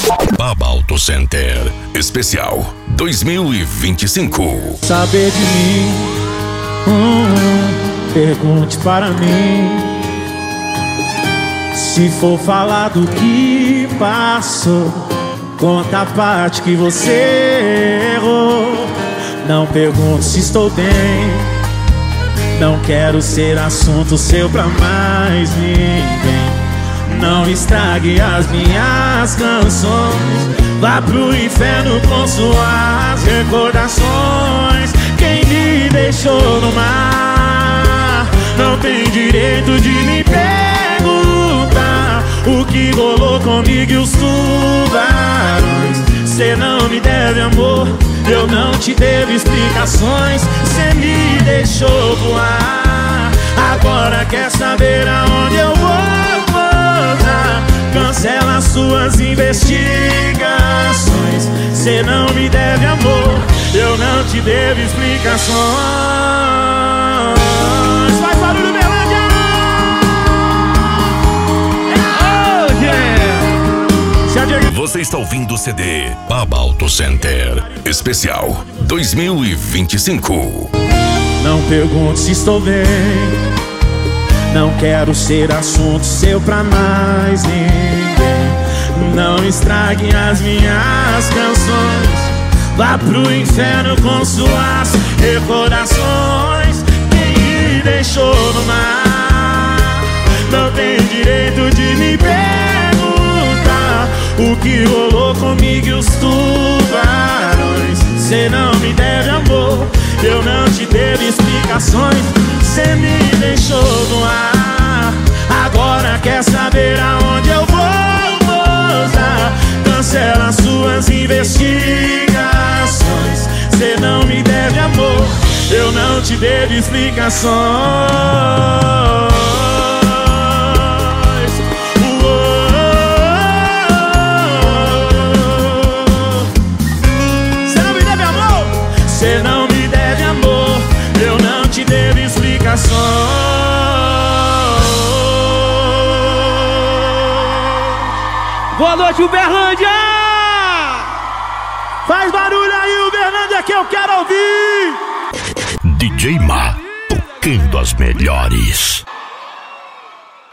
Baba Auto Center Especial 2025. Saber de mim, pergunte para mim. Se for falar do que passou, conta a parte que você errou. Não pergunto se estou bem, não quero ser assunto seu pra mais ninguém. Não estrague as minhas canções, vá pro inferno com suas recordações. Quem me deixou no mar não tem direito de me perguntar o que rolou comigo e os tubarões. Cê não me deve amor, eu não te devo explicações. Cê me deixou voar, agora quer saber aonde eu vou pousar. Cancela suas investigações. Cê não me deve amor, eu não te devo explicações. Faz barulho, Berlândia! Oh, yeah! Você está ouvindo o CD Baba Auto Center Especial 2025. Não pergunte se estou bem, não quero ser assunto seu pra mais ninguém. Não estrague as minhas canções, vá pro inferno com suas recordações. Quem me deixou no mar não tem direito de me perguntar o que rolou comigo e os tubarões. Cê não me deve amor, eu não te devo explicações. Cê me deixou no ar, agora quer saber aonde eu vou pousar. Cancela suas investigações. Cê não me deve amor, eu não te devo explicações. Cê não me deve amor, eu não te devo explicações. Boa noite, Uberlândia! Faz barulho aí, Uberlândia, que eu quero ouvir! DJ Ma, tocando as melhores.